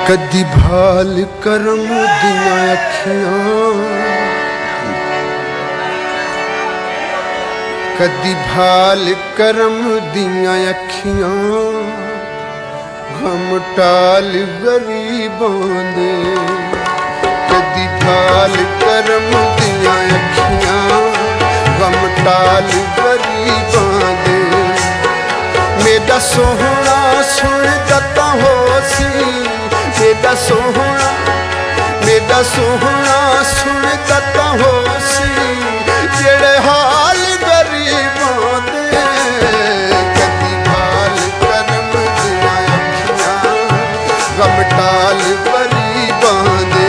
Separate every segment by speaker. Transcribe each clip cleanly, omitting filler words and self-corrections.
Speaker 1: कदी भाल करम दियां अखियां, कदी भाल करम दियां अखियां, गम टाल गरीबां दे। कदी भाल करम दियां अखियां, गम टाल गरीबां दे। मेरा सोहना सुन दता होसी, मेरा सोहना सुन दता होसी, जेड़े हाल गरीबां दे। कदी भाल करम दियां अखियां, गम टाल गरीबां दे।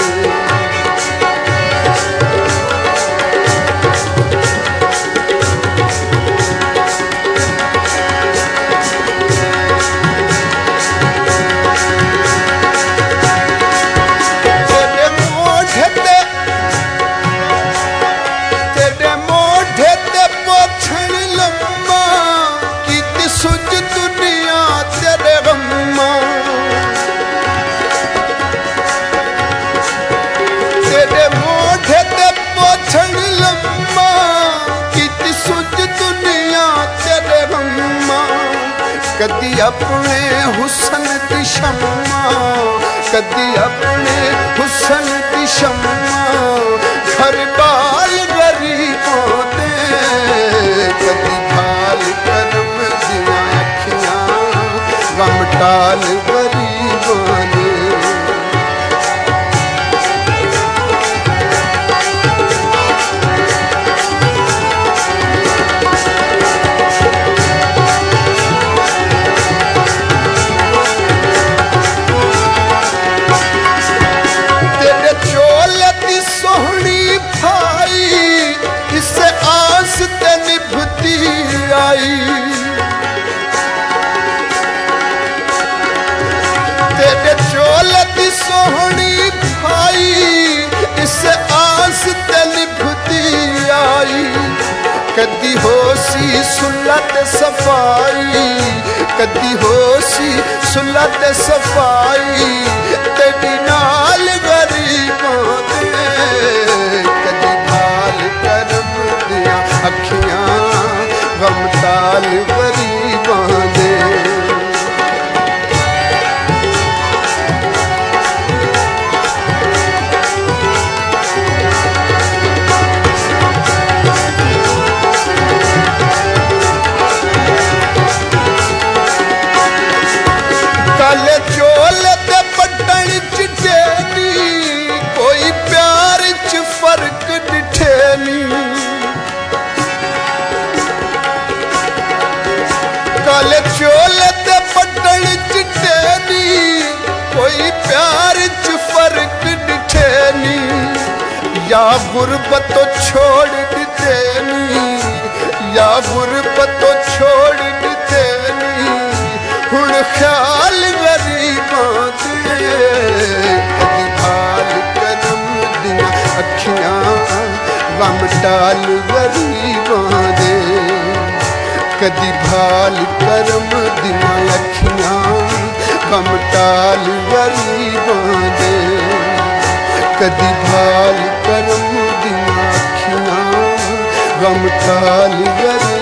Speaker 1: कदी अपने हुसन दी शम्मा, कदी अपने हुसन दी शम्मा, घर बाल गरीबां दे। कदी भाल करम दियां अखियां, गम टाल गरीबां दे। तेरे चोल दी सोहनी भाई, इस आस ते निभती आई। कदी होसी सुलह ते सफाई, कदी होसी सुलह ते सफाई, तेरी नाल गरीबां दे। कदी भाल करम दियां अखियां, गम टाल गरीबां दे। काले चोल ते पट्टन चिट्टे नी, कोई प्यार च फर्क डिठे नी। काले चोल ते पट्टन चिट्टे नी, कोई प्यार च फर्क डिठे नी। या गुरबत तो छोड़ दिते नी, या गुरबत तो छोड़ दिते नी, हुण ख्याल गरीबां दे। कदी भाल करम दियां अखियां, गम टाल गरीबां दे। कदी भाल करम दियां अखियां, गम टाल गरीबां दे। कदी भाल करम दियां अखियां, गम टाल गरीबां दे।